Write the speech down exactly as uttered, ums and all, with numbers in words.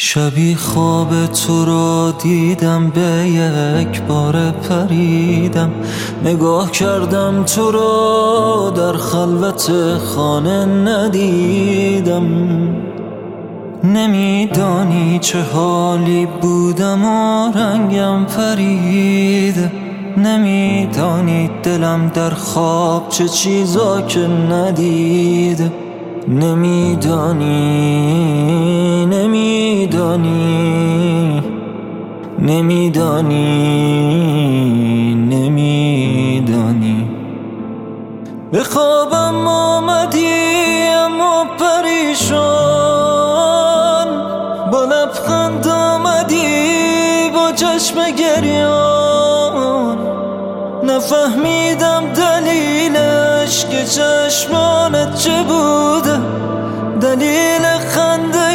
شبی خواب تو را دیدم، به یک بار پریدم. نگاه کردم تو را در خلوت خانه ندیدم. نمیدانی چه حالی بودم و رنگم پرید. نمیدانی دلم در خواب چه چیزا که ندید. نمیدانی نمیدانی نمیدانی نمیدانی به خوابم آمدی اما پریشان، با لبخند آمدی با چشم گریان. نفهمیدم دلیلش که چشمانت چه بوده، دلیل خنده